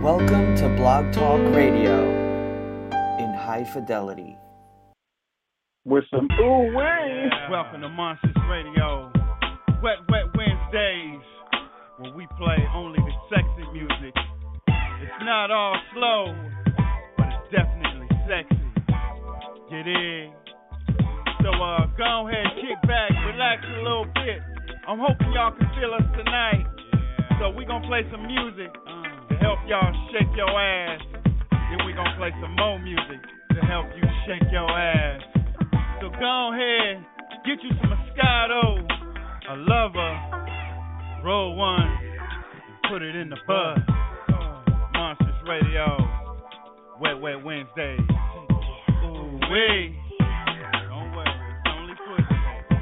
Welcome to Blog Talk Radio in high fidelity. With some ooh wee. Welcome to Monsters Radio. Wet Wednesdays, where we play only the sexy music. It's not all slow, but it's definitely sexy. Get in. So go ahead, kick back, relax a little bit. I'm hoping y'all can feel us tonight. So we gonna play some music to help y'all shake your ass. Then we gonna play some more music to help you shake your ass. So go ahead, get you some Moscato, a lover, roll one, and put it in the bud. Monsters Radio, Wet Wednesdays. Ooh wee. Don't worry, it's only pussy.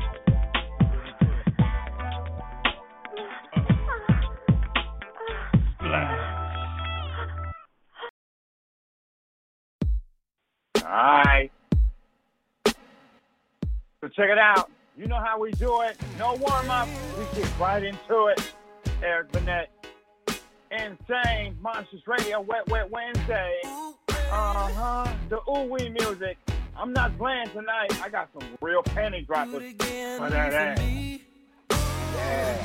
Alright. So check it out. You know how we do it. No warm-up. We get right into it. Eric Burnett. Insane. Monsters Radio. Wet Wednesday. The ooh-wee music. I'm not playing tonight. I got some real panty droppers for that ass. Yeah.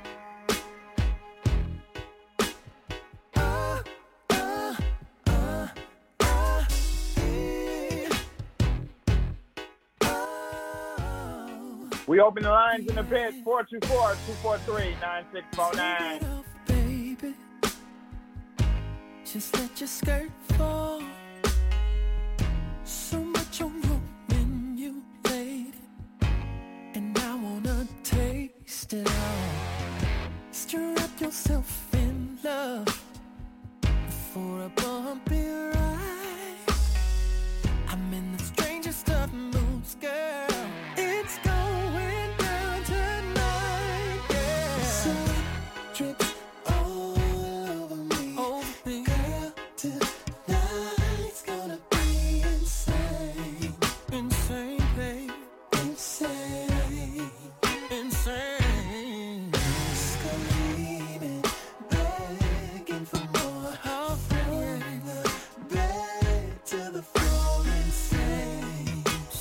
We open the lines in a bit. 424-243-9649. Baby, just let your skirt fall. So much on you when you laid it, and I wanna taste it all. Stir up yourself in love before a bumpy ride. I'm in the strangest of moods, girl. It's going down tonight, yeah. Sun drips all over me, girl. Tonight's gonna be insane, insane, babe, insane, insane. Screaming, begging for more, from the bed to the floor, insane,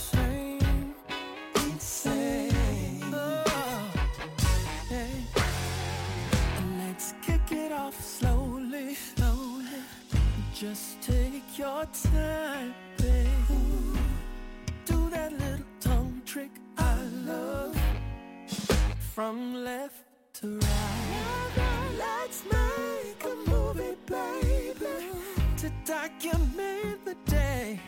insane, insane. Oh, hey. Let's kick it off slowly, slowly. Just take your time, babe. Do that little tongue trick I love. From left to right. Let's make a movie, baby, to document the day.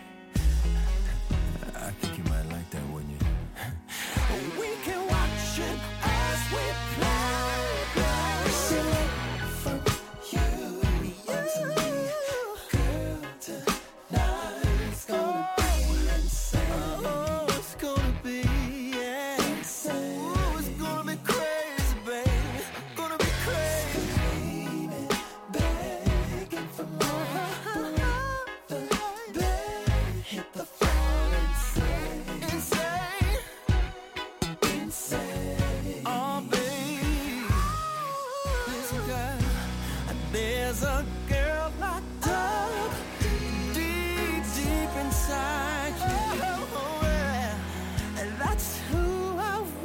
I think you might like that, wouldn't you? We can watch it as we play. Select from you onto me, girl. Tonight's gonna be insane. Oh, it's gonna be, yeah, insane. Oh, it's gonna be crazy, baby. Gonna be crazy. Screaming, begging for more. The bed hit the floor, insane, insane, insane. Oh, baby, listen, girl, there's a girl locked up deep, deep inside you. Oh, yeah. And that's who I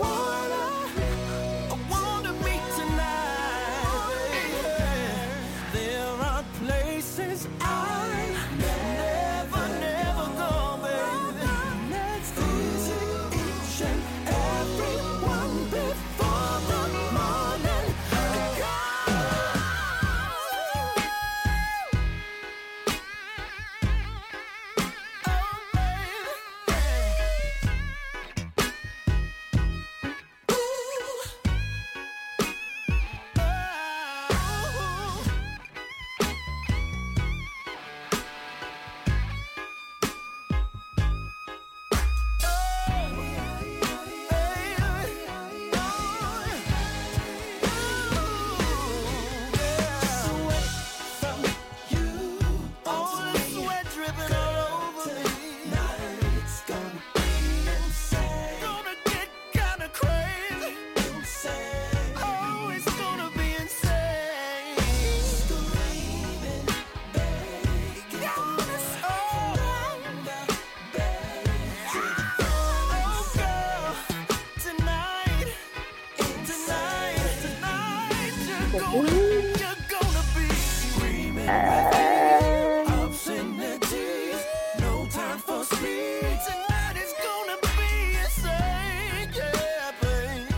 wanna meet tonight, baby. There are places I never go, baby. Let's visit each and every one before the morning You're gonna be screaming obscenities. No time for speed. Tonight is gonna be insane. Yeah, babe.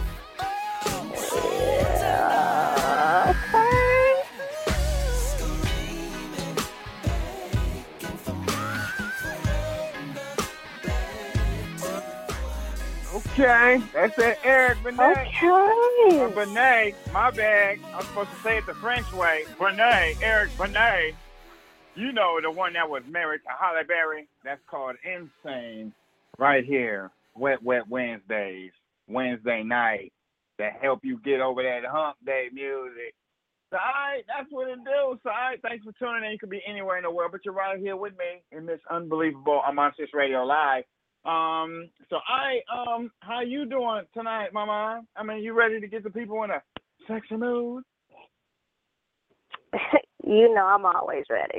Okay, that's it, Eric Benet. Okay. Benet, my bad. I'm supposed to say it the French way. Benet, Eric Benet. You know the one that was married to Halle Berry. That's called Insane. Right here. Wet Wednesdays. Wednesday night. To help you get over that hump day music. So, all right, that's what it do. So, all right, thanks for tuning in. You could be anywhere in the world, but you're right here with me in this unbelievable Monsters Radio Live. So how you doing tonight, Mama? I mean, you ready to get the people in a sexy mood? You know I'm always ready.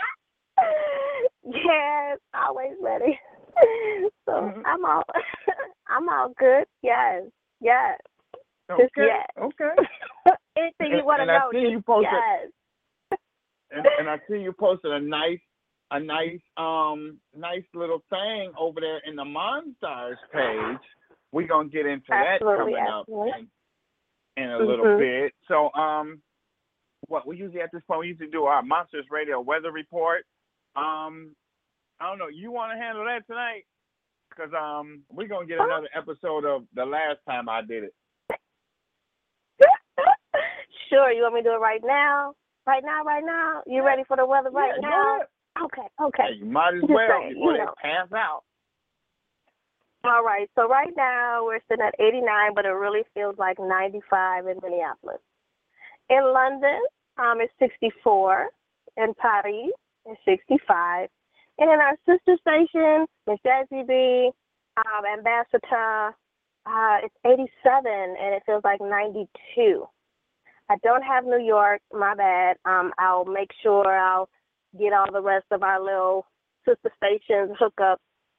Yes, always ready. So I'm all good. Yes. Okay. Yes. Okay. Anything you want to know? I see you posted. Yes. And I see you posted a nice little thing over there in the Monstars page. We're gonna get into that coming up in a little bit. So what we usually at this point we usually do our Monsters Radio weather report. I don't know, you wanna handle that tonight? Because we're gonna get another episode of the last time I did it. Sure, you want me to do it right now? Right now? You ready for the weather right now? Yeah. Okay. Hey, you might as well before they pass out. All right, so right now we're sitting at 89, but it really feels like 95 in Minneapolis. In London, it's 64. In Paris, it's 65. And in our sister station, Miss Jazzy B, Ambassador, it's 87, and it feels like 92. I don't have New York, my bad. I'll make sure I'll get all the rest of our little sister stations hookup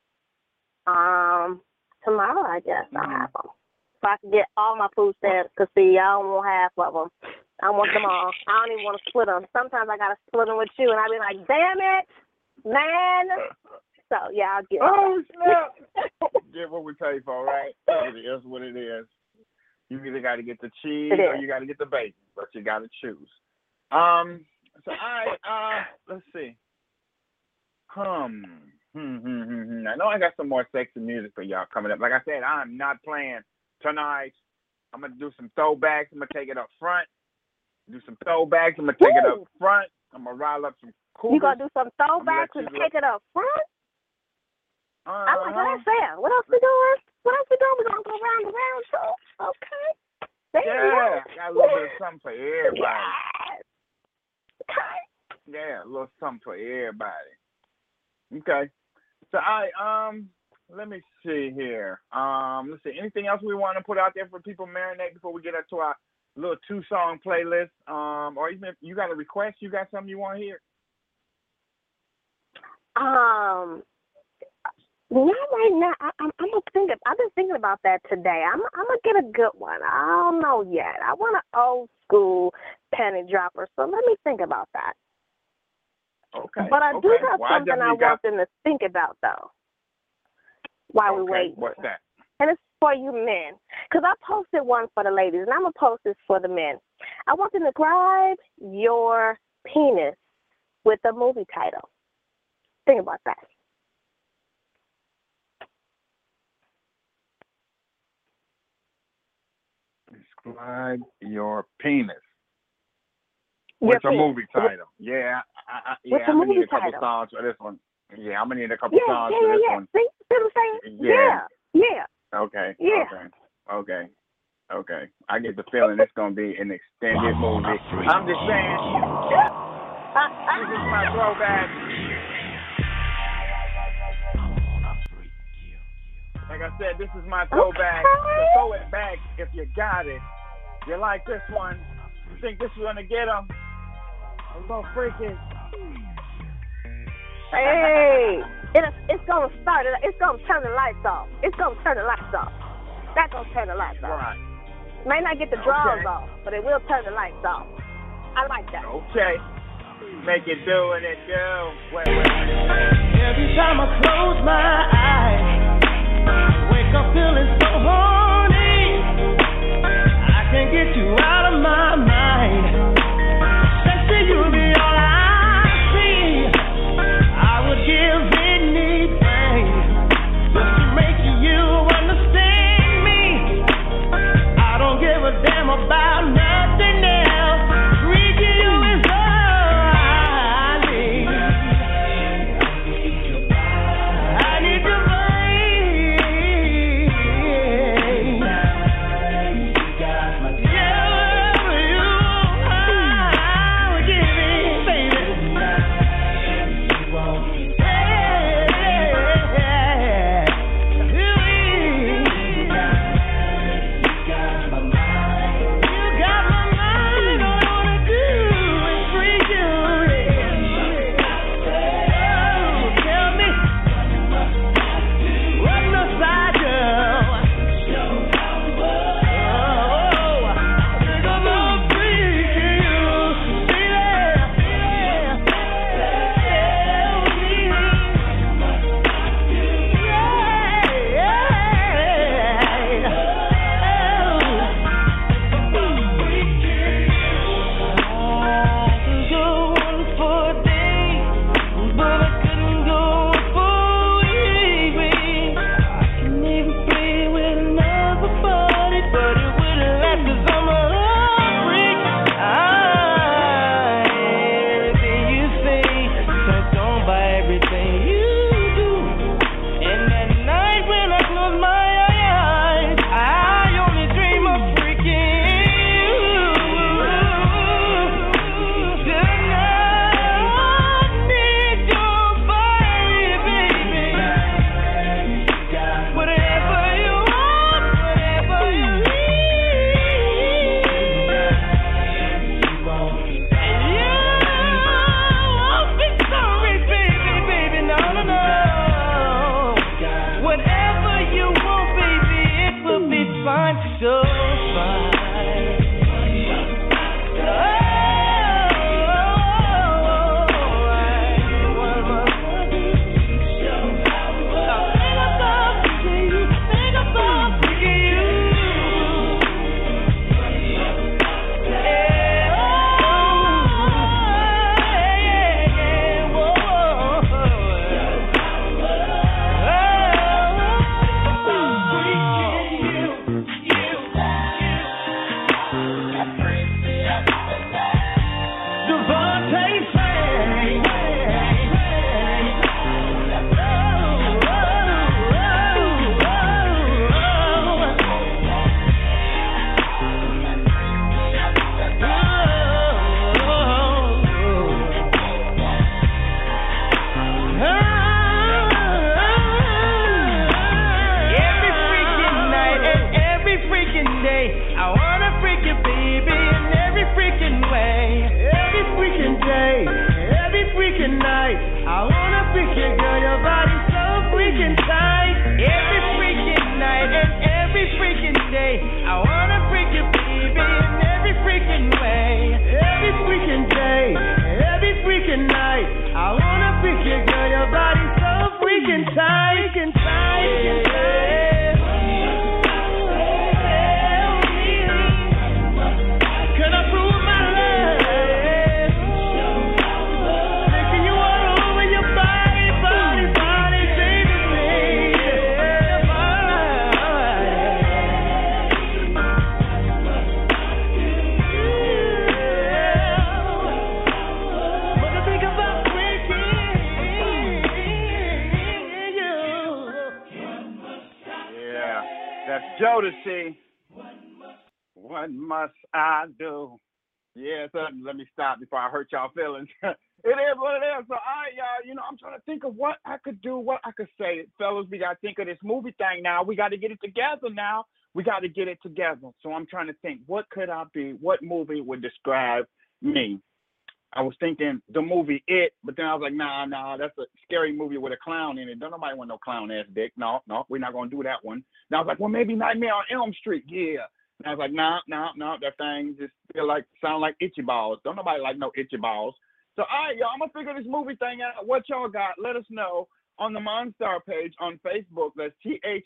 tomorrow, I guess. I'll have them. If I can get all my food stamps, because, see, I don't want half of them. I want them all. I don't even want to split them. Sometimes I got to split them with you, and I be like, damn it, man. So, yeah, I'll get snap. Get what we pay for, right? It is what it is. You either got to get the cheese or you got to get the bacon, but you got to choose. So let's see. I know I got some more sexy music for y'all coming up. Like I said, I'm not playing tonight. I'm gonna do some throwbacks. I'm gonna take it up front. I'm gonna take it up front. I'm gonna rile up some cougars. You gonna do some throwbacks and take it up front? I'm like, what I said? What else we doing? We're gonna go round and round, so okay. Yeah, got a little bit of something for everybody. Yes. Okay. Yeah, a little something for everybody. Okay. So let me see here. Let's see. Anything else we want to put out there for people marinate before we get up to our little 2-song playlist? Or even if you got a request, you got something you want to hear? Not right now. I'm gonna think. I've been thinking about that today. I'm gonna get a good one. I don't know yet. I want an old school penny dropper. So let me think about that. Okay. But I do have something I want them to think about though. While we wait. What's that? And it's for you men, because I posted one for the ladies, and I'm gonna post this for the men. I want them to describe your penis with a movie title. Think about that. Describe your penis. What's a movie title? Yeah, I'm gonna need a couple songs for this one. Yeah, I'm gonna need a couple songs for this one. See what I'm saying? Yeah. Okay. Yeah. Okay. I get the feeling it's gonna be an extended movie. I'm just saying. This is my throwback. Like I said, this is my throwback. So throw it back if you got it. You like this one? You think this is gonna get them? A little freaky. Hey, it's gonna start. It's gonna turn the lights off. That's gonna turn the lights off. Right. May not get the drawers off, but it will turn the lights off. I like that. Okay. Make it do what it do. Wait. Every time I close my eyes, I wake up feeling so horny. I can't get you out of my mind. Sexy, you'll be all I see. I would give anything just to make you understand me. I don't give a damn about nothing else. Freaking you is all I need. I need your body. Jodeci. What must I do? Yeah, so let me stop before I hurt y'all feelings. It is what it is. So, all right, y'all, I'm trying to think of what I could do, what I could say. Fellas, we got to think of this movie thing now. We got to get it together now. We got to get it together. So I'm trying to think, what could I be? What movie would describe me? I was thinking the movie It, but then I was like, nah, that's a scary movie with a clown in it. Don't want no clown ass dick. No, we're not going to do that one. Then I was like, well, maybe Nightmare on Elm Street. Yeah, And I was like, no, that thing just sound like itchy balls. Don't nobody like no itchy balls. So, all right, y'all, I'm going to figure this movie thing out. What y'all got? Let us know on the Monstar page on Facebook. That's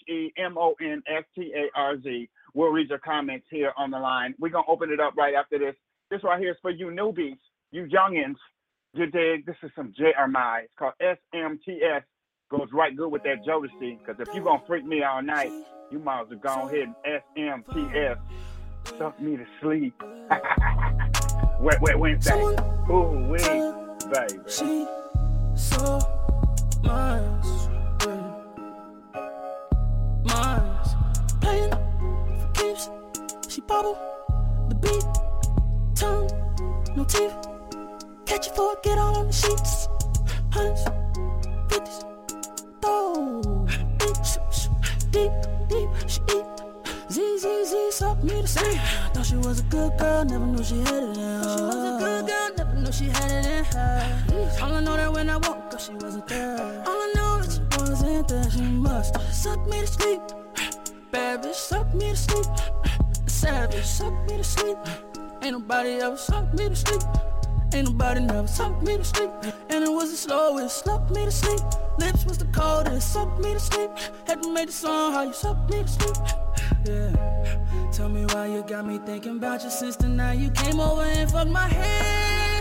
TheMonstarz. We'll read your comments here on the line. We're going to open it up right after this. This right here is for you newbies, you youngins. You dig? This is some JRMI. It's called SMTS. Goes right good with that Jodeci, because if you're going to freak me all night, you might as well go ahead and SMTS. Suck me to sleep. Wet Wednesday. Ooh, wee, baby. She so miles, playing for keeps. She bobble the beat, tongue, no teeth. Catch it for get all on the sheets. Hundreds, 50s, throw deep, she eat. Z, suck me to sleep. Thought she was a good girl, never knew she had it in her. She was a good girl, never knew she had it in her. All I know that when I woke up, she wasn't there. All I know that she wasn't there, she must suck me to sleep. Bad bitch, suck me to sleep. Savage, suck me to sleep. Ain't nobody ever sucked me to sleep. Ain't nobody never sucked me to sleep. And it was the slowest, sucked me to sleep. Lips was the coldest, sucked me to sleep. Had to make the song how you sucked me to sleep. Yeah. Tell me why you got me thinking about your sister. Now you came over and fucked my head.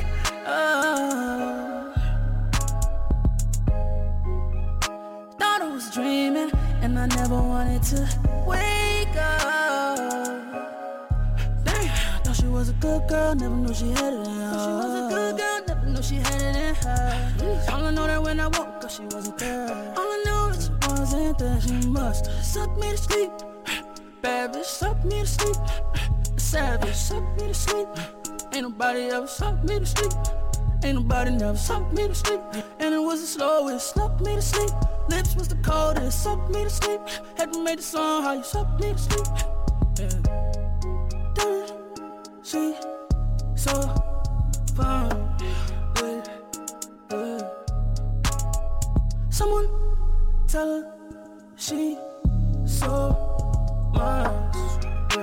Thought I was dreaming, and I never wanted to wake up. Damn, thought she was a good girl, never knew she had it in her. Thought she was a good girl, never knew she had it in her. All I know that when I woke up, she wasn't there. All I know that she wasn't there, she must suck me to sleep. Bad bitch, suck me to sleep. Savage, suck me to sleep. Ain't nobody ever sucked me to sleep. Ain't nobody never sucked me to sleep. And it was the slowest, sucked me to sleep. Lips was the coldest, sucked me to sleep. Had to make the song how you sucked me to sleep. Yeah. Damn, she so fine. Yeah. Someone tell her she so miles,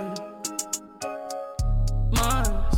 miles.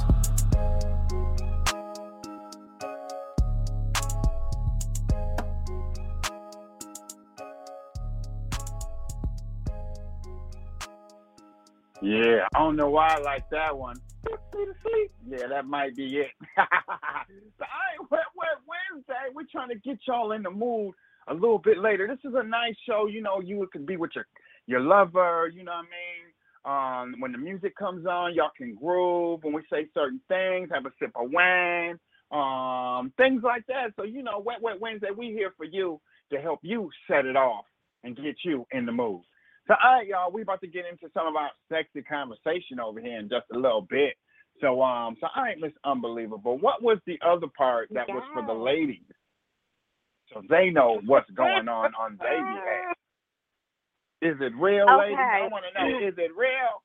Yeah, I don't know why I like that one. Sleep. Yeah, that might be it. So, all right, Wet Wednesday. We're trying to get y'all in the mood a little bit later. This is a nice show. You know, you could be with your lover, you know what I mean? When the music comes on, y'all can groove. When we say certain things, have a sip of wine, things like that. So, you know, Wet Wednesday, we here for you to help you set it off and get you in the mood. So, all right, y'all, we about to get into some of our sexy conversation over here in just a little bit. So, all right, Miss Unbelievable, what was the other part that was for the ladies? So they know what's going on their behalf. Is it real, ladies? I want to know, is it real?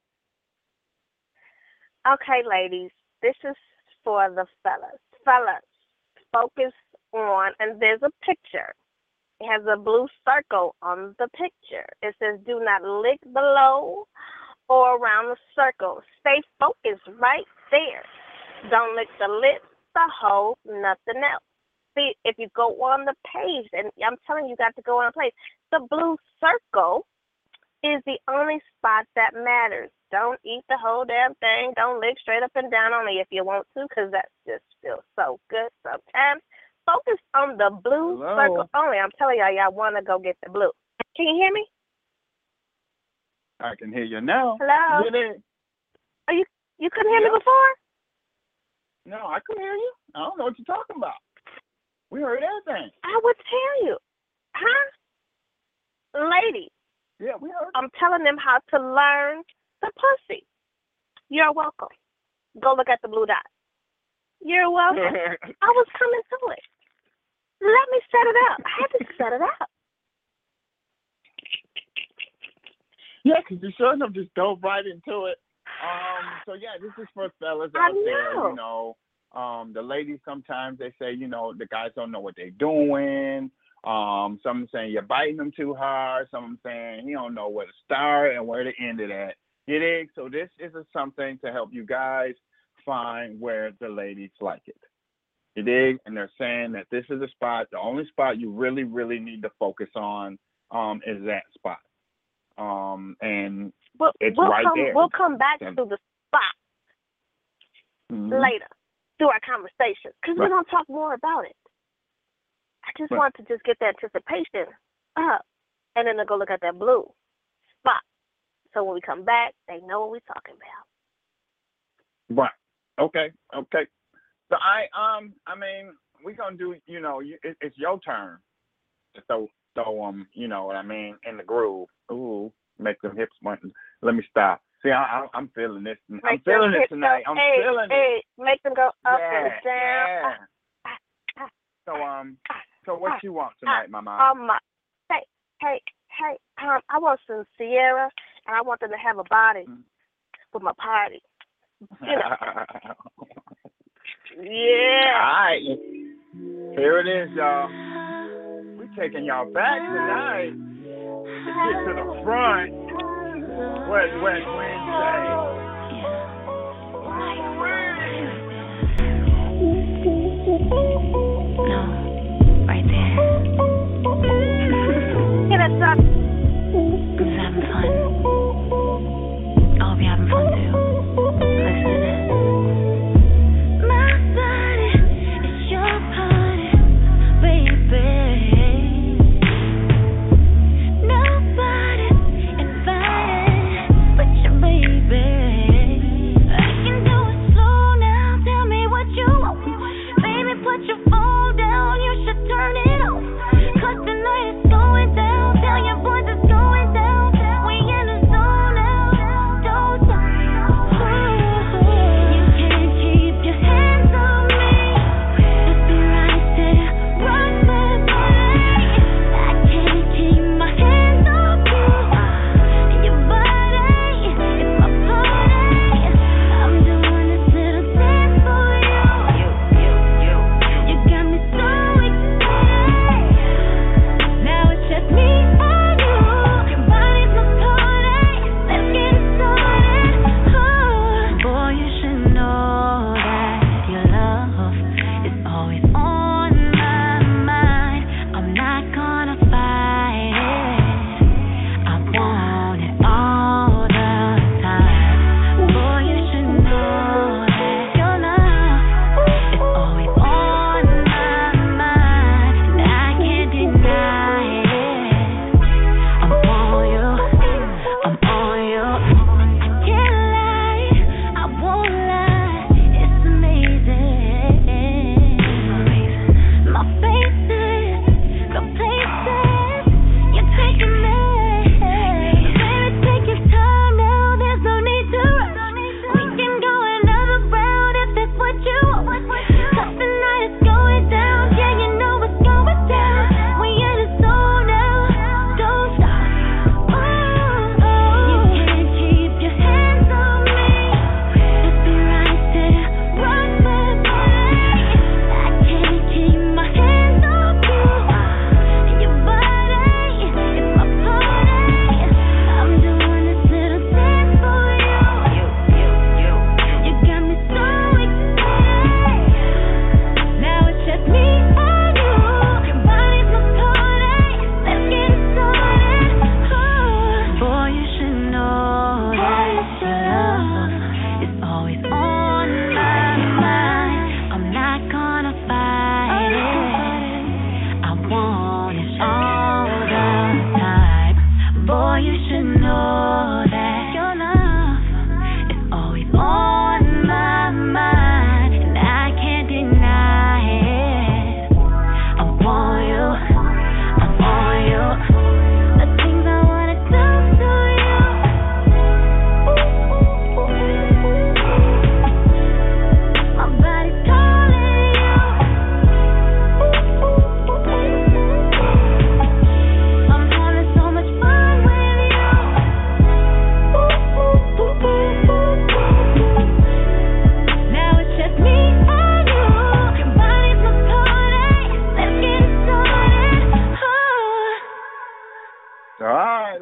Okay, ladies, this is for the fellas. Fellas, focus on, and there's a picture. It has a blue circle on the picture. It says, do not lick below or around the circle. Stay focused right there. Don't lick the lips, the hole, nothing else. See, if you go on the page, and I'm telling you, got to go on the page, the blue circle is the only spot that matters. Don't eat the whole damn thing. Don't lick straight up and down, only if you want to, because that just feels so good sometimes. Focus on the blue circle only. I'm telling y'all want to go get the blue. Can you hear me? I can hear you now. Hello? Oh, you couldn't hear me before? No, I couldn't hear you. I don't know what you're talking about. We heard everything. I would tell you. Huh? Lady. Yeah, we heard. I'm telling them how to learn the pussy. You're welcome. Go look at the blue dot. You're welcome. I was coming to it. Let me set it up. I had to set it up. Yeah, because you sure enough just dove right into it. So, yeah, this is for fellas out there, you know. The ladies sometimes, they say, you know, the guys don't know what they're doing. Some saying you're biting them too hard. Some saying he don't know where to start and where to end it at. You dig? So this is something to help you guys find where the ladies like it. You dig? And they're saying that this is a spot, the only spot you really, really need to focus on is that spot. And it's right there. We'll come back to the spot later through our conversation because we're going to talk more about it. I just want to just get the anticipation up and then they'll go look at that blue spot. So when we come back, they know what we're talking about. Right. Okay. So I mean, we're gonna do. It's your turn to throw you know what I mean, in the groove. Ooh, make them hips went. Let me stop. See, I'm feeling this. I'm feeling it tonight. I'm feeling it. Make them go up and down. Yeah. So what you want tonight, Mama? Hey. I want some Sierra, and I want them to have a body with my party. You know. Yeah. All right. Here it is, y'all. We taking y'all back tonight. Let's get to the front. Wet Wednesday. No, right there. Get us up. I'm just having fun. I hope you're having fun too. Listening. My body is your party, baby. Nobody invited but your baby. I can do it slow now. Tell me what you want. Baby, put your phone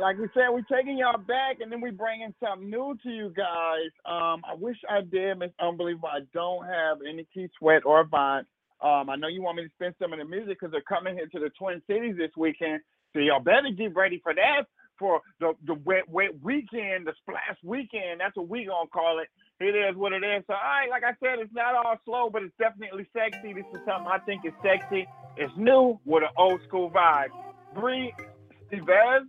like we said, we're taking y'all back, and then we bringing something new to you guys. I wish I did, Miss Unbelievable. I don't have any Keith Sweat or Avant. I know you want me to spin some of the music because they're coming here to the Twin Cities this weekend, so y'all better get ready for that, for the wet weekend, the splash weekend. That's what we gonna call it. It is what it is. So, all right, like I said, it's not all slow, but it's definitely sexy. This is something I think is sexy. It's new with an old school vibe. Bree Steves,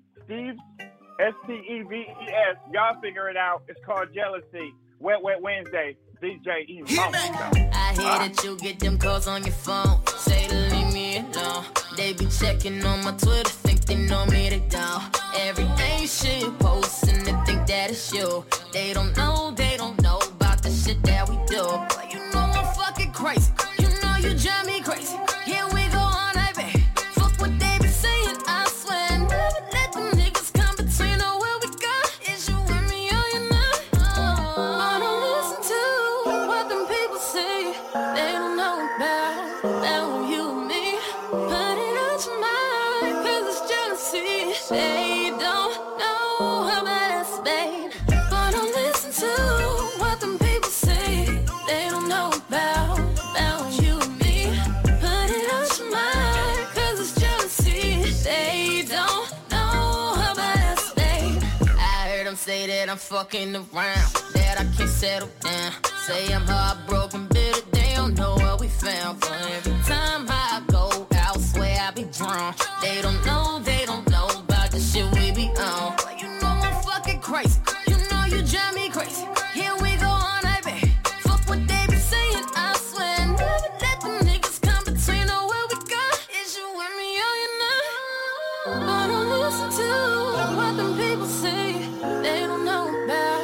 Steves, y'all figure it out. It's called Jealousy. Wet Wednesday. DJ E. Mama. I hear that you get them calls on your phone. Say to leave me alone. They be checking on my Twitter, think they know me, they don't. Everything shit posting, they think that it's you. They don't know about the shit that we do. But you know I'm fucking crazy. You know you drive me crazy. Here we go all night, baby. Fuck what they be saying, I swear. Never let them niggas come between or where we go. Is you with me or you not? I don't listen to what them people say. They don't know about you and me. Put it out your mind, cause it's jealousy. They don't know how bad it's been. But don't listen to what them people say. They don't know about you and me. Put it out your mind, cause it's jealousy. They don't know how bad it's been. I heard them say that I'm fucking around, that I can't settle down. Say I'm heartbroken, bitter, they don't know what we found. For every time I go out, swear I be drawn. They don't know about the shit we be on. But you know I'm fucking crazy. You know you drive me crazy. Here we go all night, baby. Fuck what they be saying, I swear. Never let them niggas come between or where we go. Is you with me or you not? But don't listen to what them people say. They don't know about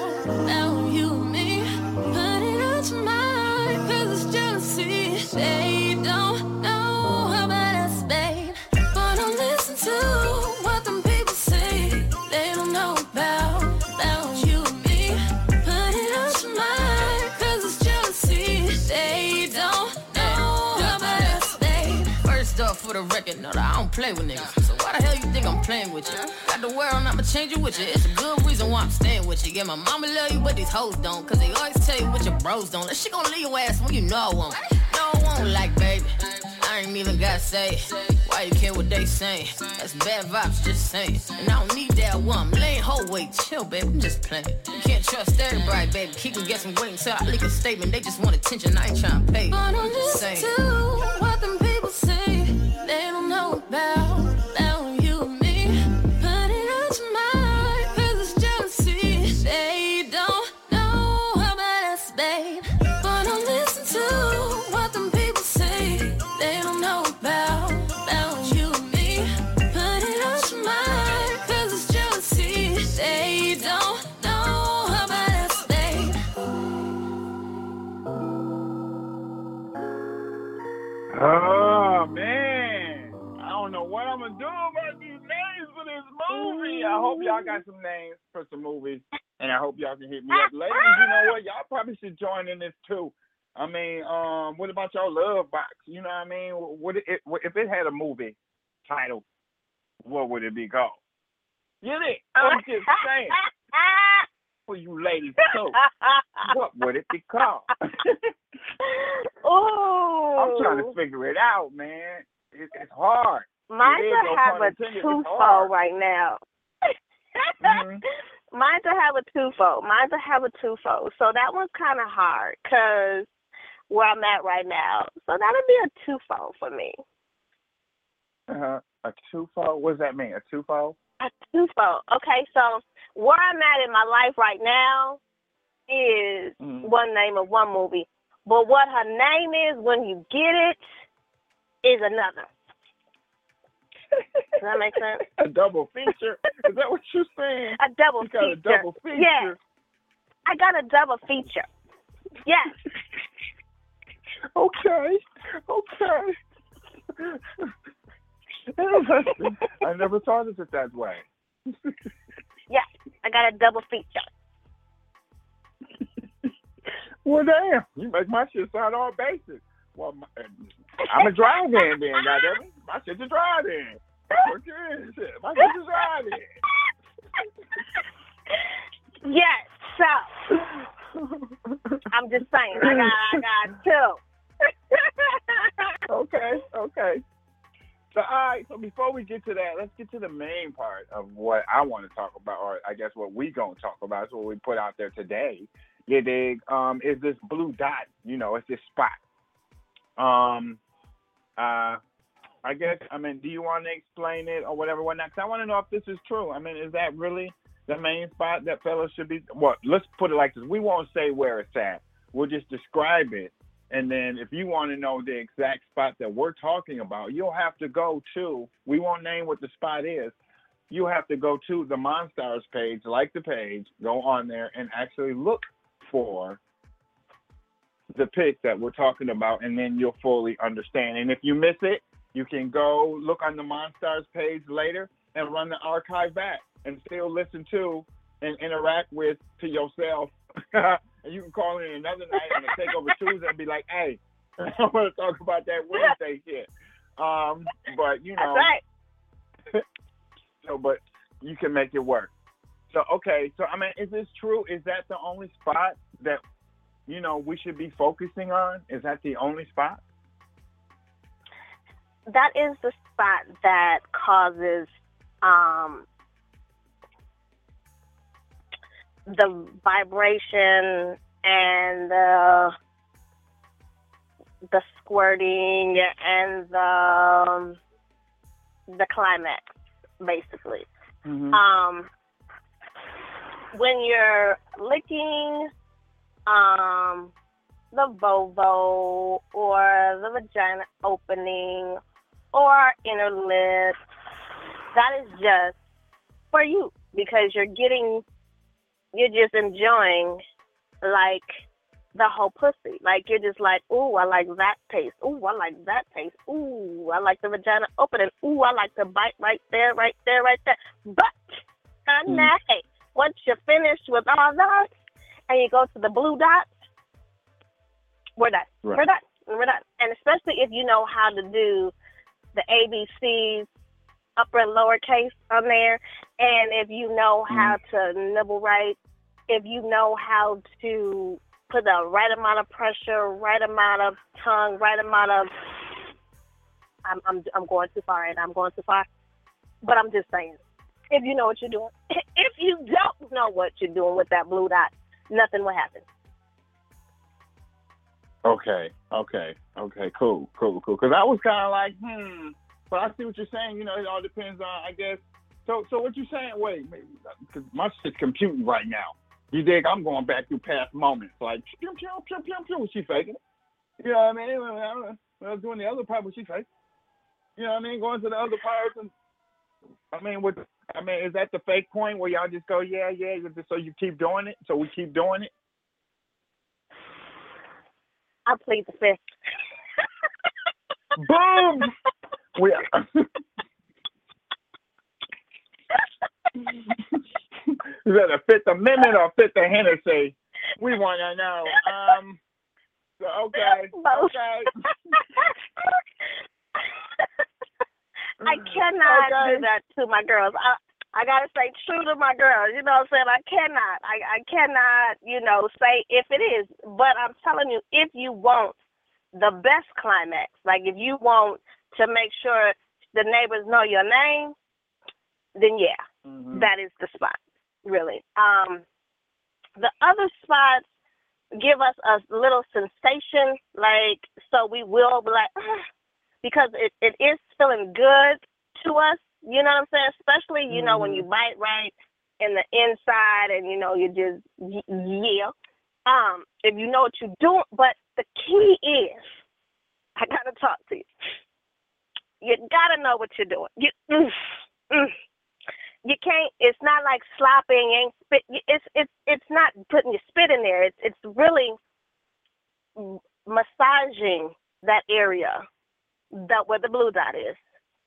you and me. Put it out your mind, cause it's jealousy. They don't know how bad it's been. But don't listen to what them people say. They don't know about you and me. Put it out your mind, cause it's jealousy. They don't know how bad it's been. First off, for the record, no, I don't play with niggas. So why the hell you think I'm playing with you? Got the world, I'ma change it with you. It's a good reason why I'm staying with you. Yeah, my mama love you, but these hoes don't. Cause they always tell you what your bros don't. That shit gon' leave your ass when you know I won't. No, I won't, like, baby. I ain't even gotta say it. Why you care what they saying? That's bad vibes, just saying. And I don't need that one. I'm laying whole weight, chill, baby. I'm just playing. You can't trust everybody, baby. Keep them guessing, wait until I leak a statement. They just want attention, I ain't trying to pay. But don't listen to what them people say. They don't know about you and me. Put it out your mind, cause it's jealousy. They don't know how bad it's been. But don't listen to what them people say. They don't know about you and me. Put it out your mind, cause it's jealousy. They don't know how bad it's been. Oh, man. I don't know what I'm going to do about these names for this movie. I hope y'all got some names for some movies, and I hope y'all can hit me up. Ladies, you know what? Y'all probably should join in this, too. I mean, what about y'all love box? You know what I mean? If it had a movie title, what would it be called? You know, I'm just saying. For you ladies, too. What would it be called? Ooh. I'm trying to figure it out, man. It's hard. Mine to have a twofold right now. Mm-hmm. Mine to have a twofold. So that one's kind of hard because where I'm at right now. So that'll be a twofold for me. A twofold? What does that mean? A twofold? A twofold. Okay, so where I'm at in my life right now is one name of one movie. But what her name is when you get it is another. Does that make sense? A double feature? Is that what you're saying? A double you feature. Got a double feature? Yeah. I got a double feature. Yes. Okay. Interesting. I never thought of it that way. Yes, I got a double feature. Well, damn. You make my shit sound all basic. Well, I'm a drive-in then, goddammit. My shit's a drive-in. Okay, shit. My shit's a drive-in. Yes, so I'm just saying, I got two. Okay. So, all right. So before we get to that, let's get to the main part of what I want to talk about, or I guess what we gonna talk about. It's what we put out there today. You dig? Is this blue dot? You know, it's this spot. I guess. I mean, do you want to explain it or whatever? Because I want to know if this is true. I mean, is that really the main spot that fellas should be? Well, let's put it like this. We won't say where it's at. We'll just describe it. And then if you want to know the exact spot that we're talking about, you'll have to go to, we won't name what the spot is. You have to go to the Monstars page, like the page, go on there and actually look for the pic that we're talking about, and then you'll fully understand. And if you miss it, you can go look on the Monstars page later and run the archive back and still listen to and interact with to yourself. And you can call in another night on the Takeover Tuesday and be like, hey, I want to talk about that Wednesday shit. But, you know. That's right. So, but you can make it work. So, okay. So, I mean, is this true? Is that the only spot that, you know, we should be focusing on? Is that the only spot? That is the spot that causes the vibration and the squirting and the climax, basically. Mm-hmm. When you're licking the vulva or the vagina opening or inner lip, that is just for you because you're just enjoying, like, the whole pussy. Like, you're just like, ooh, I like that taste. Ooh, I like that taste. Ooh, I like the vagina opening. Ooh, I like the bite right there. But, honey, once you're finished with all that, and you go to the blue dots, we're done. Right. We're done. And especially if you know how to do the ABCs, upper and lower case on there, and if you know how to nibble right, if you know how to put the right amount of pressure, right amount of tongue, right amount of, I'm going too far, and I'm going too far, but I'm just saying, if you know what you're doing. If you don't know what you're doing with that blue dot, nothing will happen. Okay, cool. Because I was kind of like, but I see what you're saying. You know, it all depends on, I guess. So what you saying? Wait, because my shit's computing right now. You dig? I'm going back through past moments. Like, pew, pew, pew, pew, pew. She faking it. You know what I mean? When I was doing the other part, but she faking. You know what I mean? Going to the other parts. And is that the fake point where y'all just go, yeah, so you keep doing it? So we keep doing it? I plead the fifth. Boom! Is that a Fifth Amendment or Fifth of Hennessy? We want to know. So, okay. I cannot do that to my girls. I gotta stay true to my girls. You know what I'm saying? I cannot, you know, say if it is. But I'm telling you, if you want the best climax, like if you want to make sure the neighbors know your name, then yeah, that is the spot, really. The other spots give us a little sensation, like, so we will be like, because it is feeling good to us, you know what I'm saying? Especially, you know, when you bite right in the inside and, you know, you just, yeah. If you know what you're doing, but the key is, I got to talk to you. You got to know what you're doing. You can't, it's not like slopping, ain't spit. It's not putting your spit in there. It's really massaging that area where the blue dot is.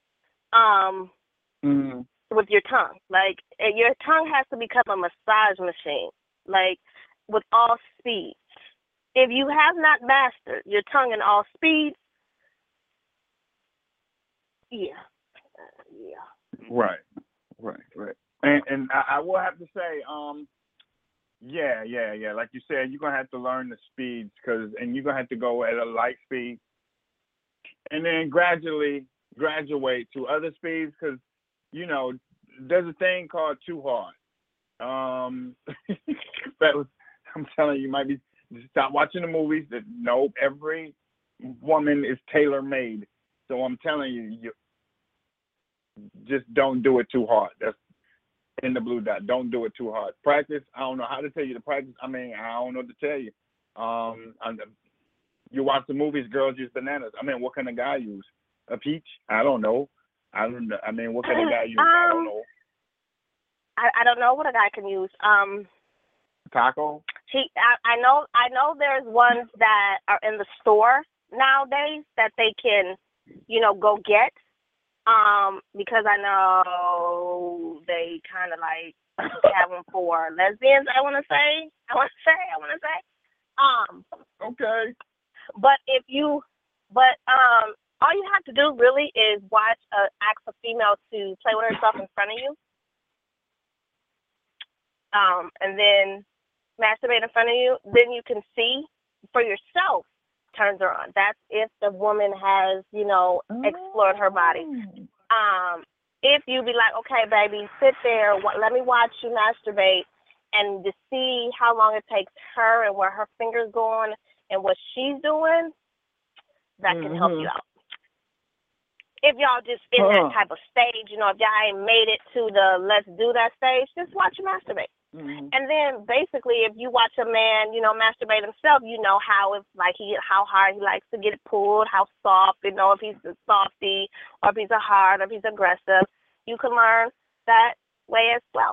With your tongue. Like, your tongue has to become a massage machine, like, with all speeds. If you have not mastered your tongue in all speeds, yeah. Right. And I will have to say, yeah. Like you said, you're gonna have to learn the speeds and you're gonna have to go at a light speed, and then gradually graduate to other speeds because there's a thing called too hard. I'm telling you, might be stop watching the movies. That every woman is tailor made. So I'm telling you, just don't do it too hard. That's in the blue dot. Don't do it too hard. Practice. I don't know how to tell you to practice. I mean, I don't know what to tell you. You watch the movies, girls use bananas. I mean, what can a guy use? A peach? I don't know. I mean, what can a guy use? I don't know. I don't know what a guy can use. Taco? I know there's ones that are in the store nowadays that they can, go get. Because I know they kind of like have them for lesbians. I want to say. Okay. But all you have to do really is ask a female to play with herself in front of you. And then masturbate in front of you, then you can see for yourself turns her on. That's if the woman has, explored her body. If you be like, okay, baby, sit there, let me watch you masturbate, and to see how long it takes her and where her fingers going and what she's doing, that can help you out. If y'all just in that type of stage, if y'all ain't made it to the let's do that stage, just watch him masturbate. Mm-hmm. And then basically, if you watch a man, masturbate himself, how hard he likes to get it pulled, how soft, if he's a softy, or if he's a hard, or if he's aggressive. You can learn that way as well.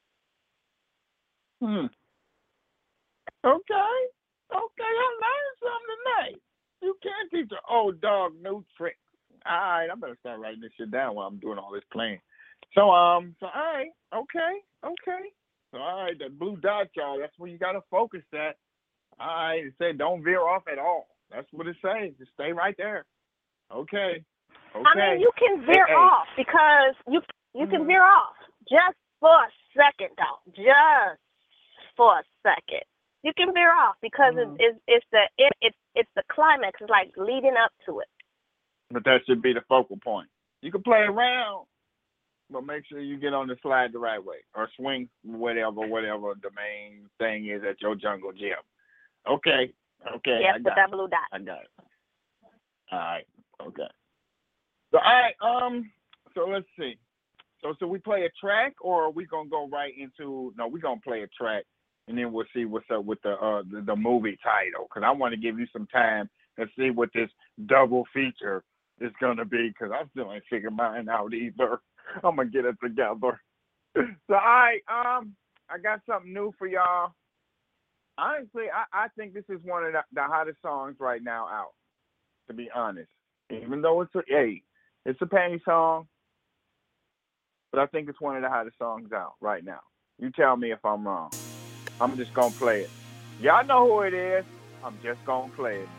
Okay, I learned something tonight. You can't teach an old dog new tricks. All right, I better start writing this shit down while I'm doing all this playing. So all right, okay. So, all right, that blue dot, y'all, that's where you got to focus at. All right, it said don't veer off at all. That's what it says. Just stay right there. Okay. I mean, you can veer off because you can veer off just for a second, though. Just for a second. You can veer off because it's the climax. It's like leading up to it. But that should be the focal point. You can play around, but make sure you get on the slide the right way or swing whatever the main thing is at your jungle gym. Okay. Yes, with that blue dot. I got it. All right. Okay. So so let's see. So we play a track, or are we gonna go right into? No, we're gonna play a track, and then we'll see what's up with the movie title. Because I want to give you some time to see what this double feature is gonna be. Because I still ain't figured mine out either. I'm gonna get it together. So I got something new for y'all. Honestly, I think this is one of the hottest songs right now out. To be honest, even though it's a panty song, but I think it's one of the hottest songs out right now. You tell me if I'm wrong. I'm just gonna play it. Y'all know who it is. I'm just gonna play it.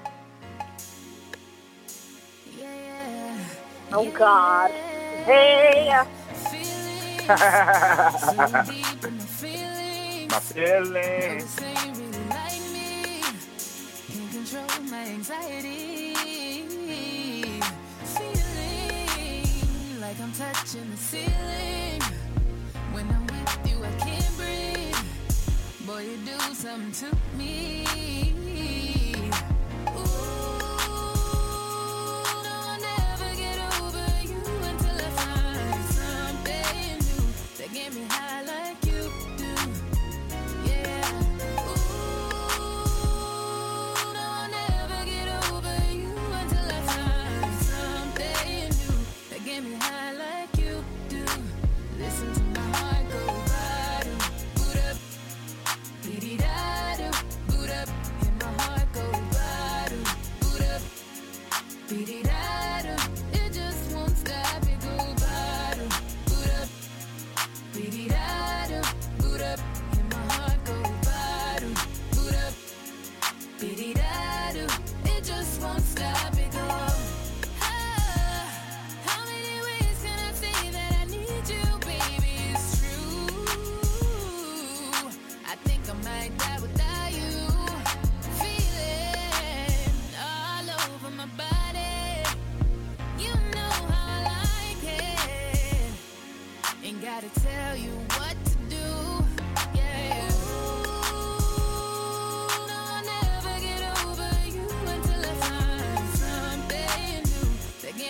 Oh God. Hey. My feelings. Like I'm touching the ceiling. When I'm with you, I can't breathe. Boy, you do something to me. Ooh, no, I'll never get over you until I find something new that get me high like you do. Yeah. Ooh, no, I'll never get over you until I find something new that get me high like you do. Listen to my heart go bottom, boot up, dee-dee-da-do, boot up, and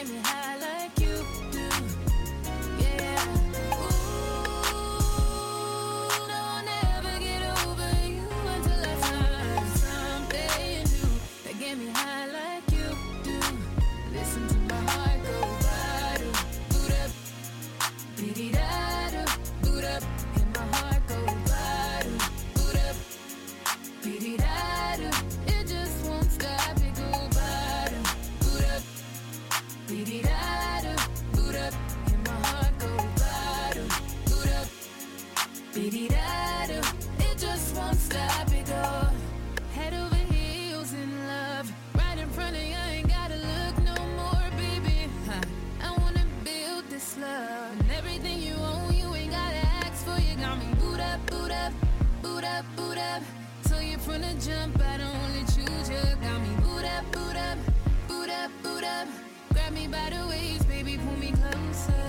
get me high like you do. Yeah. Ooh, no, I'll never get over you until I find something new that get me high like you do. Listen to my heart go ba-do, boot up, beady-da-do, boot up, and my heart go ba-do, boot up, beady-da-do. It just won't stop, it go ba-do, boot up, beady-da-do, boot up, and my heart go ba-do, boot up, beady-da-do. It just won't stop, it go head over heels in love. Right in front of you, I ain't gotta look no more, baby. I wanna build this love. And everything you own, you ain't gotta ask for. You got me boot up, boot up, boot up, boot up. So you from the jump, I don't only choose you. Got me boot up, boot up, boot up, boot up. Grab me by the waist, baby, pull me closer.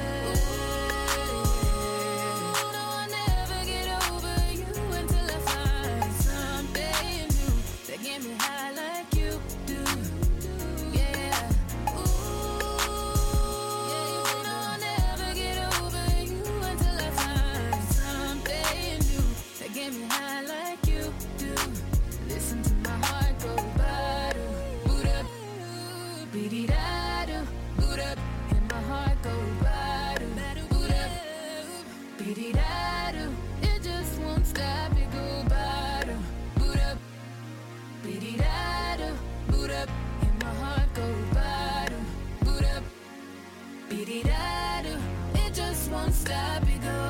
No, I'll never get over you until I find something new that get me high like you do. Yeah. Ooh, no, I'll never get over you until I find something new that get me high like you do. Listen to my heart go ba-do, boot up, beady-da-do, boot up, and my heart go ba-do, boot up, beady-da-do. It just won't stop, it go ba-do, boot up, beady-da-do, boot up, and my heart go ba-do, boot up, beady-da-do. It just won't stop, it go.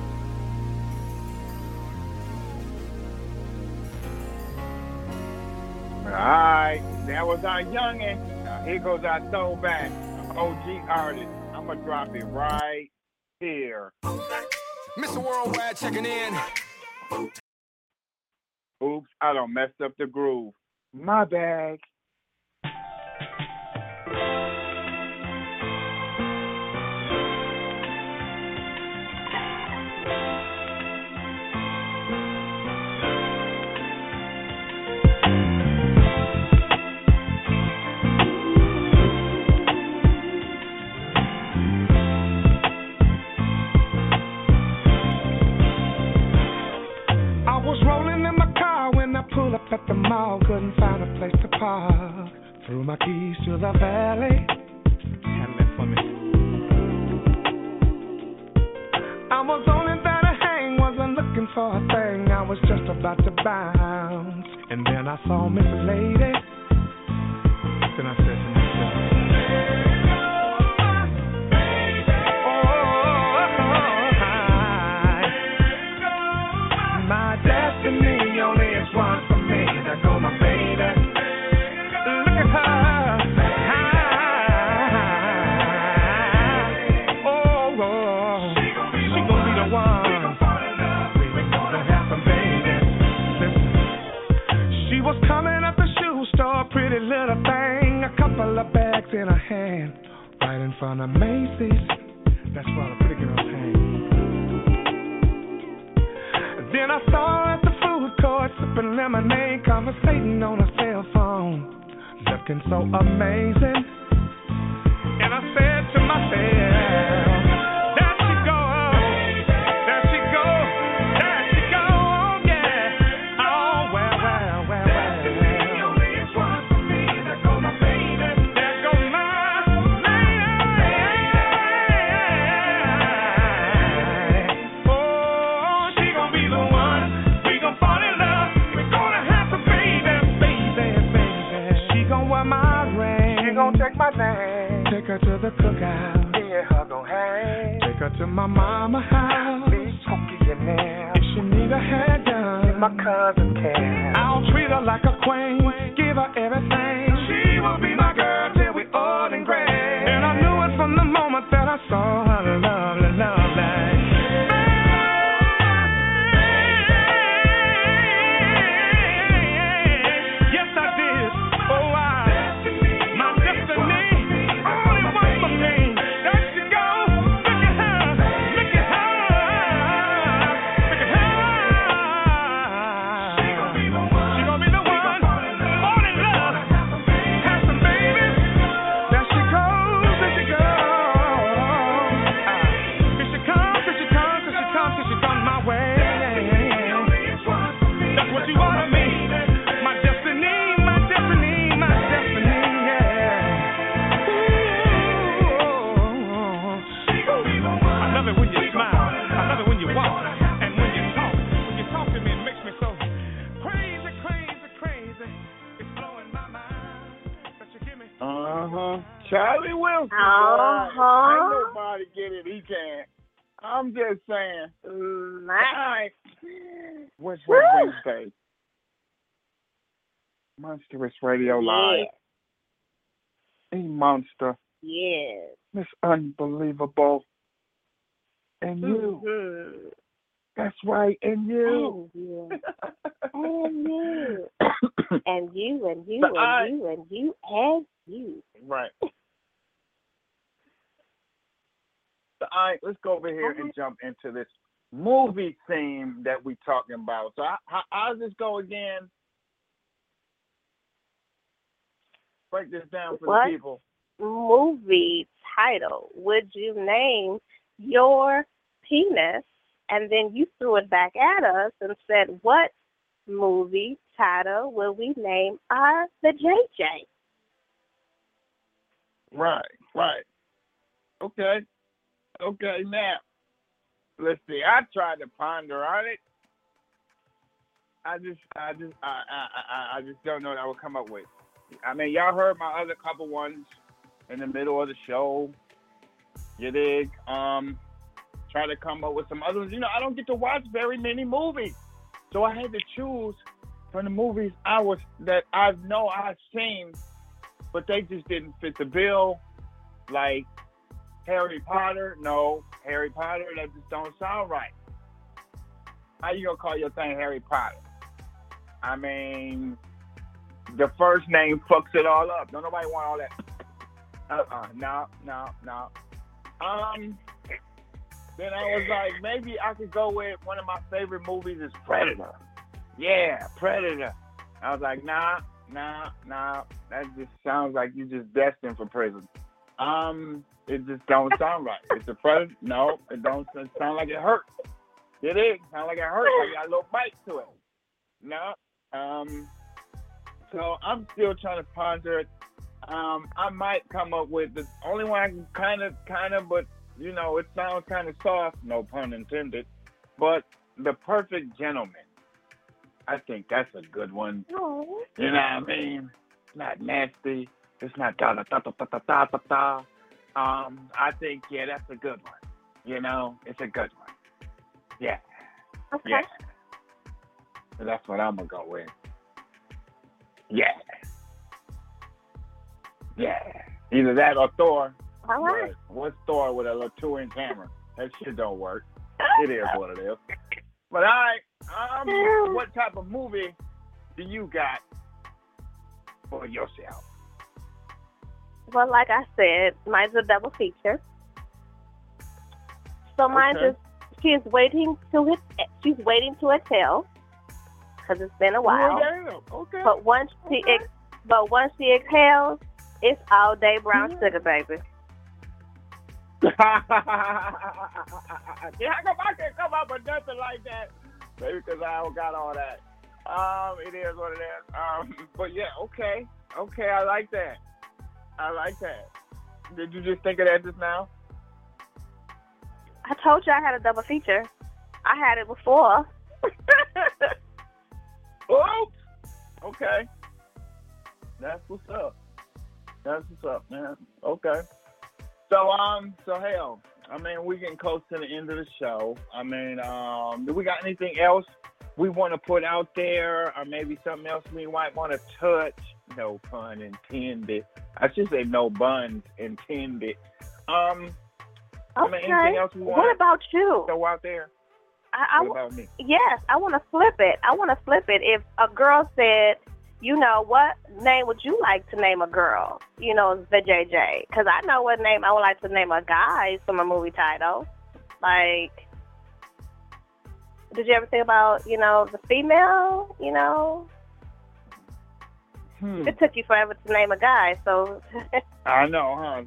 Alright, that was our youngin'. Now here goes our throwback, OG artist. I'm gonna drop it right here. Mr. Worldwide checking in. Oops, I done messed up the groove. My bad. I was rolling in my car when I pulled up at the mall. Couldn't find a place to park. Threw my keys to the valet. Handle it for me. I was only there to hang, wasn't looking for a thing. I was just about to bounce, and then I saw Miss Lady. Then I said to myself, my destiny only is one for me. There go my baby. Look at her. Oh, she gon' be the one. We gonna have some babies. Listen. She was coming up the shoe store, pretty little thing, a couple of bags in her hand, right in front of Macy's. That's where the pretty girls hang. Then I saw her at the food court, sipping lemonade, conversating on her cell phone, looking so amazing. And I said to myself, there she go, there she go, there she go, oh yeah, oh well. Destiny only is one for me. There go my baby, there go my lady. Oh, she gon' be the one. We gon' fall in love. We're gonna have some baby. She gon' wear my ring. She gon' take my name. Take her to the cookout. Yeah, her gon' hang. Take her to my mama house. Be cookie in there. If she need a hair done, my cousin can. I'll treat her like a queen. Give her everything. She will be my girl till we old and gray. And I knew it from the moment that I saw her lovely, lovely. Yes, I did. Oh, my destiny, only one for me. There she go. Look at her. Look at her. Look at her. She gon' be the one. She gon' be the one. Fall in love. Have some babies. There she go. Charlie Wilson. Uh-huh. Ain't nobody get it. He can't. I'm just saying. All right. What's Wednesday? Monstrous Radio Live. A monster. Yes. It's unbelievable. And you. Mm-hmm. That's right. And you. And you. And you. And you, and you, But and you, and you, and you. Right. So, all right, let's go over here and jump into this movie theme that we're talking about. So how does this go again? Break this down for the people. Movie title would you name your penis? And then you threw it back at us and said, what movie title will we name the JJ? Right. Okay, now, let's see. I tried to ponder on it. I just don't know what I would come up with. I mean, y'all heard my other couple ones in the middle of the show. You dig? Try to come up with some other ones. You know, I don't get to watch very many movies, so I had to choose from the movies that I know I've seen, but they just didn't fit the bill. Like Harry Potter, no. Harry Potter, that just don't sound right. How you gonna call your thing Harry Potter? I mean, the first name fucks it all up. Don't nobody want all that. No. Then I was like, maybe I could go with one of my favorite movies is Predator. Yeah, Predator. I was like, nah. That just sounds like you're just destined for prison. It just don't sound right. It's a Predator. No, it don't sound like it hurts. It is. Sound like it hurts. Like got a little bite to it. No. So I'm still trying to ponder it. I might come up with the only one I can kind of, but you know, it sounds kind of soft, no pun intended, but The Perfect Gentleman. I think that's a good one. Oh. You know what I mean? It's not nasty. It's not da-da-da-da-da-da-da-da. I think, yeah, that's a good one. You know, it's a good one. Yeah. Okay. Yeah. So that's what I'm going to go with. Yeah. Either that or Thor. All right. But what's Thor with a little 2-inch hammer? That shit don't work. It is what it is. But all right, what type of movie do you got for yourself? Well, like I said, mine's a double feature. So mine she's waiting to exhale because it's been a while. Okay. But once she exhales, it's all day brown sugar, baby. Yeah, I can't come up with nothing like that. Maybe because I don't got all that. It is what it is. But yeah, okay, I like that. Did you just think of that just now? I told you I had a double feature. I had it before. Oops. Okay. That's what's up, man. Okay. So hell, I mean, we getting close to the end of the show. I mean, do we got anything else we want to put out there, or maybe something else we might want to touch? No pun intended. I should say no buns intended. I mean, anything else we want? What about you? Throw out there. What about me? Yes, I want to flip it. If a girl said, you know, what name would you like to name a girl? You know, the JJ. Because I know what name I would like to name a guy from a movie title. Like, did you ever think about, you know, the female, you know? It took you forever to name a guy, so. I know, huh?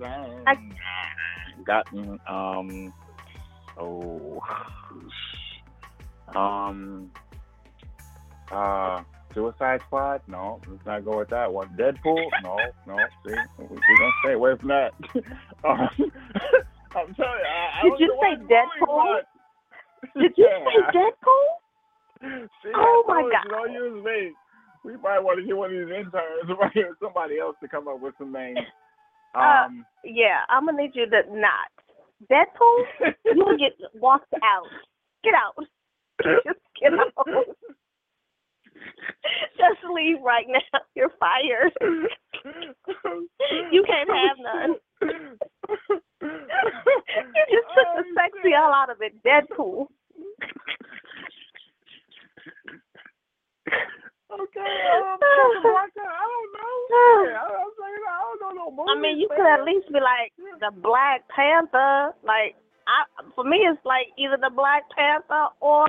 Suicide Squad? No, let's not go with that one. Deadpool? No. See, we're gonna stay away from that. I'm telling you, Did you say Deadpool? Did you say Deadpool? See, oh my God! Don't use me. We might want to get one of these interns, somebody else to come up with some names. Yeah, I'm gonna need you to not. Deadpool, you'll get walked out. Get out. Just get out. Just leave right now. You're fired. You can't have none. You just took the sexy all out of it. Deadpool. Okay, Casablanca, I don't know. I don't know no movies. I mean, you could at least be like the Black Panther. Like, for me, it's like either the Black Panther or,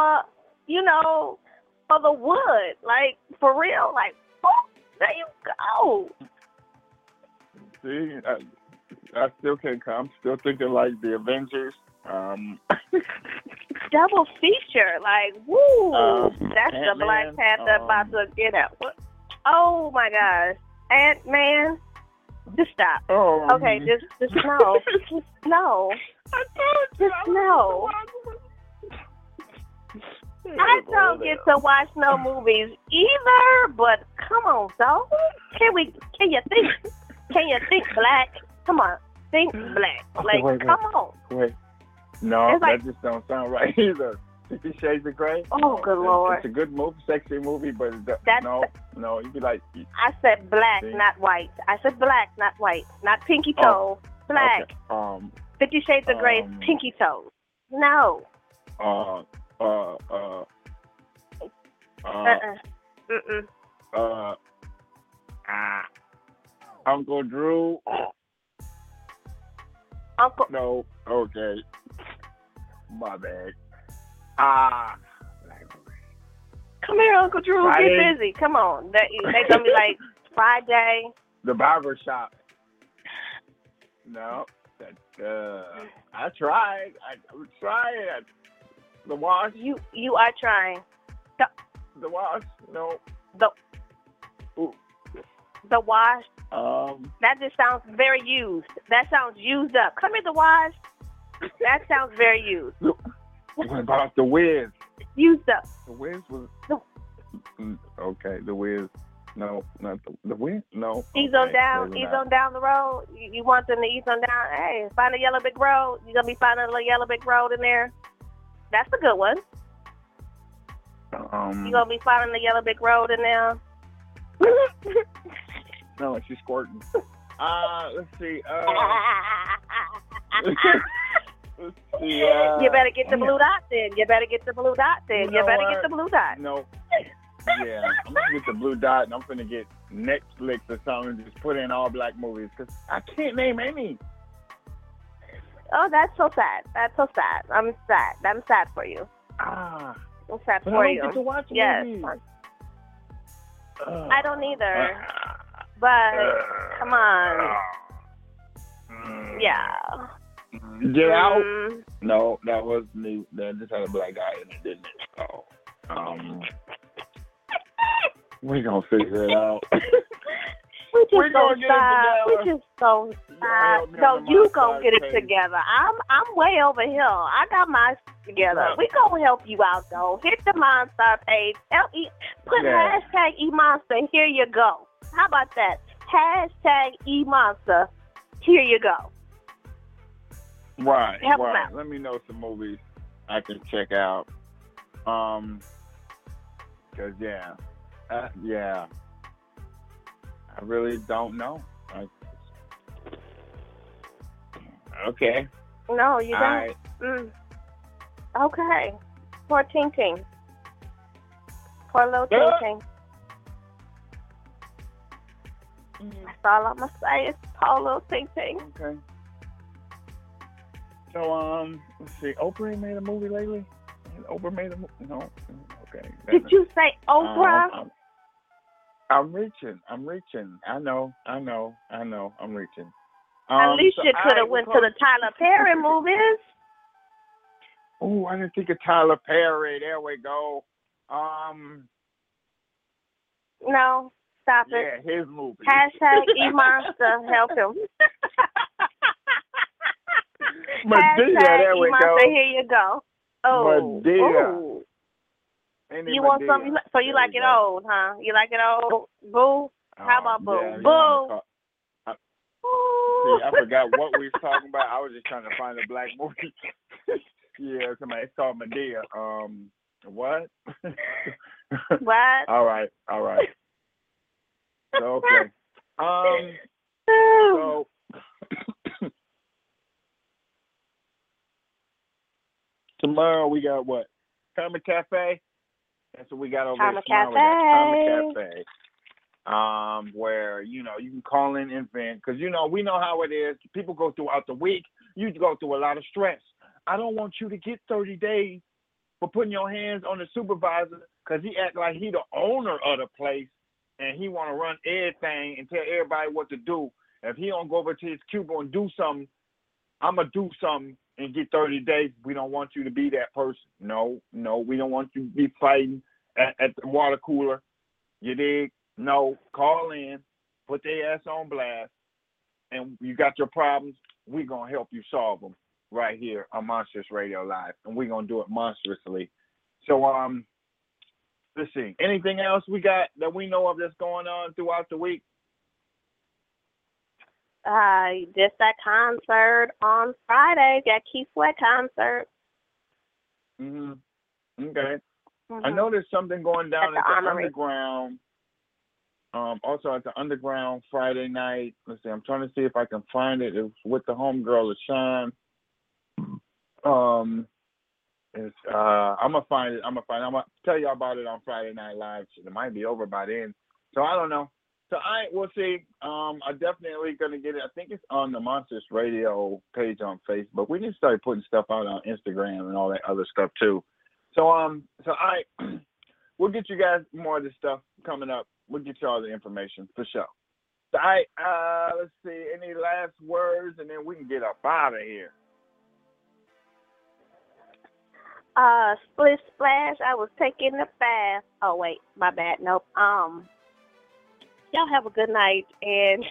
or the Wood. Like, for real. Like, oh, there you go. See, I still can't come. I'm still thinking like the Avengers. Double feature, like, woo! That's Ant-Man, the Black Panther about to get out. What? Oh my gosh, Ant-Man, just stop. Okay, just no, just no, just no. I don't get to watch no movies either, but come on, so can you think black? Come on, think black. Okay, like, come on. Wait. No, it's like, that just don't sound right either. 50 Shades of Grey? Oh, good Lord. It's a good movie, sexy movie, but no, you'd be like... I said black, not white. I said black, not white. Not pinky toe. Black. Okay. 50 Shades of Grey is pinky toe. No. Uncle Drew. Uncle. No, okay. My bad. Come here, Uncle Drew. Friday. Get busy. Come on. They gonna be like Friday. The barber shop. No, I tried. I would try it. The wash. You are trying. The wash. No. The wash. That just sounds very used. That sounds used up. Come here, the wash. That sounds very used. What about the Wiz? Used up. The Wiz was... Okay, the Wiz. No, not the Wiz. No. Ease on down. Ease on down the road. You want them to ease on down. Hey, find a yellow brick road. You're going to be finding a little yellow brick road in there. That's a good one. You're going to be finding the yellow brick road in there. No, she's squirting. Let's see. Let's see. You better get the blue dot then. You better get the blue dot then. You better get the blue dot. No. Yeah, I'm going to get the blue dot and I'm going to get Netflix or something and just put in all black movies because I can't name any. Oh, that's so sad. That's so sad. I'm sad. I'm sad for you. I'm sad for you. I don't get to watch yes. movies. I don't either. But come on. Yeah. Get Out? No, that was new. That just had a black guy in it, didn't it? We're gonna figure it out. We're gonna stop. We just gonna stop. No, you gonna get it together. I'm way over here. I got my together. We gonna help you out though. Hit the Monster page. Put hashtag eMonster. Here you go. How about that? Hashtag eMonster. Here you go. Right. Help them out. Let me know some movies I can check out. Cause I really don't know. Okay. No, you don't. Okay. Poor Ting Ting. Poor little Ting Ting. That's all I'm gonna say is poor little Ting Ting. Okay. So let's see. Oprah made a movie lately. Oprah made a movie. No. Okay. Did you say Oprah? I'm reaching. I know. I'm reaching. At least you could have went to the Tyler Perry movies. Oh, I didn't think of Tyler Perry. There we go. No, stop it. Yeah, his movie. Hashtag eMonster, help him. Madea, there we go. Here you go. Oh, Madea. You want something? So you like it old, huh? You like it old? Boo? How about Boo? Yeah, Boo? Ooh, I forgot what we was talking about. I was just trying to find a black movie. Yeah, somebody. It's called Medea. What? What? All right. So, okay. So. Tomorrow we got what? Karma Cafe. That's what we got over Karma there. Tomorrow we got Cafe. Karma Cafe. Where, you know, you can call in and vent. Because, you know, we know how it is. People go throughout the week. You go through a lot of stress. I don't want you to get 30 days for putting your hands on the supervisor because he act like he the owner of the place and he want to run everything and tell everybody what to do. If he don't go over to his cubicle and do something, I'm going to do something and get 30 days. We don't want you to be that person. No, we don't want you to be fighting at the water cooler. You dig? No, call in, put their ass on blast, and you got your problems, we're going to help you solve them right here on Monstrous Radio Live, and we're going to do it monstrously. So, let's see. Anything else we got that we know of that's going on throughout the week? Just that concert on Friday, that Keith Sweat concert. Okay. I know there's something going down at the Underground. Also at the Underground Friday night. Let's see, I'm trying to see if I can find it. It was with the homegirl LaShawn. I'm gonna find it. I'm gonna tell you about it on Friday Night Live. It might be over by then. So I don't know. So we'll see. I'm definitely gonna get it. I think it's on the Monstrous Radio page on Facebook. We need to start putting stuff out on Instagram and all that other stuff too. So we'll get you guys more of this stuff coming up. We'll get you all the information for sure. So let's see. Any last words, and then we can get up out of here. Split splash. I was taking a bath. Oh wait, my bad. Nope. Y'all have a good night, and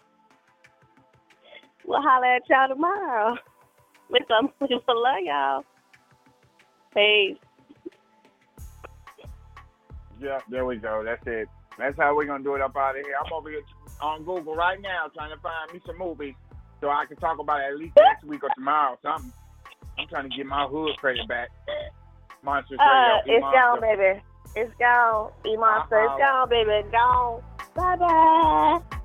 we'll holler at y'all tomorrow with some love, y'all. Peace. Yeah, there we go. That's it. That's how we're going to do it up out of here. I'm over here on Google right now trying to find me some movies so I can talk about it at least next week or tomorrow or something. I'm trying to get my hood credit back. Monstrous Radio. It's gone, baby. It's gone. E-Monster. It's gone, baby. It's gone. Bye-bye.